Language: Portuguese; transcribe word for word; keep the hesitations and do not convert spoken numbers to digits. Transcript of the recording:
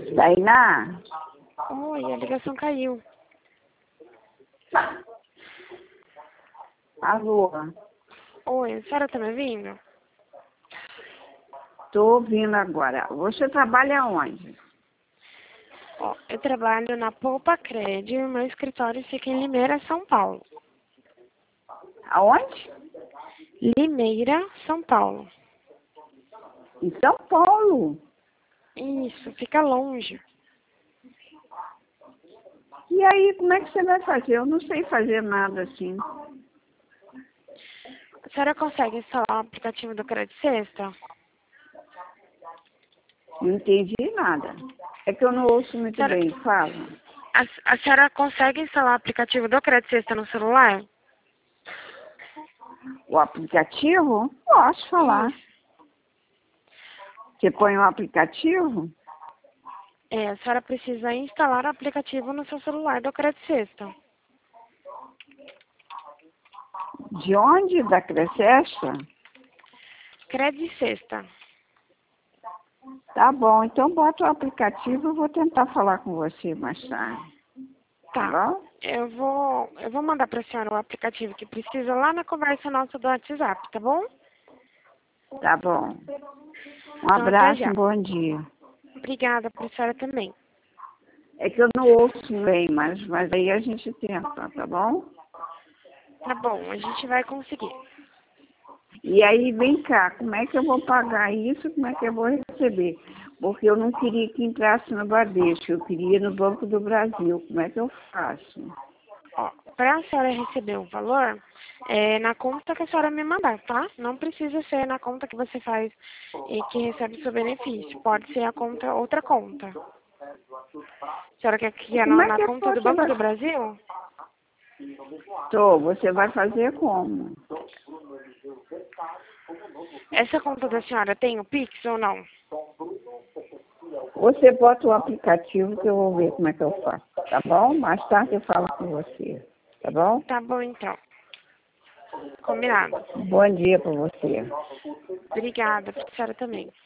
Tainá? Oi, a ligação caiu. Alô? Oi, a senhora tá me ouvindo? Tô ouvindo agora. Você trabalha onde? Ó, eu trabalho na Poupa Cred e o meu escritório fica em Limeira, São Paulo. Aonde? Limeira, São Paulo. Em São Paulo. Isso, fica longe. E aí, como é que você vai fazer? Eu não sei fazer nada assim. A senhora consegue instalar o aplicativo do Cred Sexta? Não entendi nada. É que eu não ouço muito Senhora- bem. Fala. A, a senhora consegue instalar o aplicativo do Cred Sexta no celular? O aplicativo? Posso falar. Isso. Você põe o aplicativo? É, a senhora precisa instalar o aplicativo no seu celular do Cred Sexta. De onde? Da Crecesta? Cred Sexta. Tá bom, então bota o aplicativo, eu vou tentar falar com você mais tarde. Tá Tá. bom? Eu vou, eu vou mandar pra senhora o aplicativo que precisa lá na conversa nossa do WhatsApp, tá bom? Tá bom. Um Então, até abraço, já. um bom dia. Obrigada pra senhora também. É que eu não ouço bem, mas, mas aí a gente tenta, tá bom? Tá bom, a gente vai conseguir. E aí, vem cá, como é que eu vou pagar isso? Como é que eu vou receber? Porque eu não queria que entrasse no Bradesco, eu queria no Banco do Brasil. Como é que eu faço? Ó, pra senhora receber o valor, é na conta que a senhora me mandar, tá? Não precisa ser na conta que você faz e que recebe o seu benefício. Pode ser a conta, outra conta. A senhora quer que é Como na, é na que conta do você Banco vai... do Brasil? Tô, você vai fazer como? Essa conta da senhora tem o Pix ou não? Você bota o aplicativo que eu vou ver como é que eu faço, tá bom? Mais tarde eu falo com você, tá bom? Tá bom, então. Combinado. Bom dia para você. Obrigada, pra senhora também.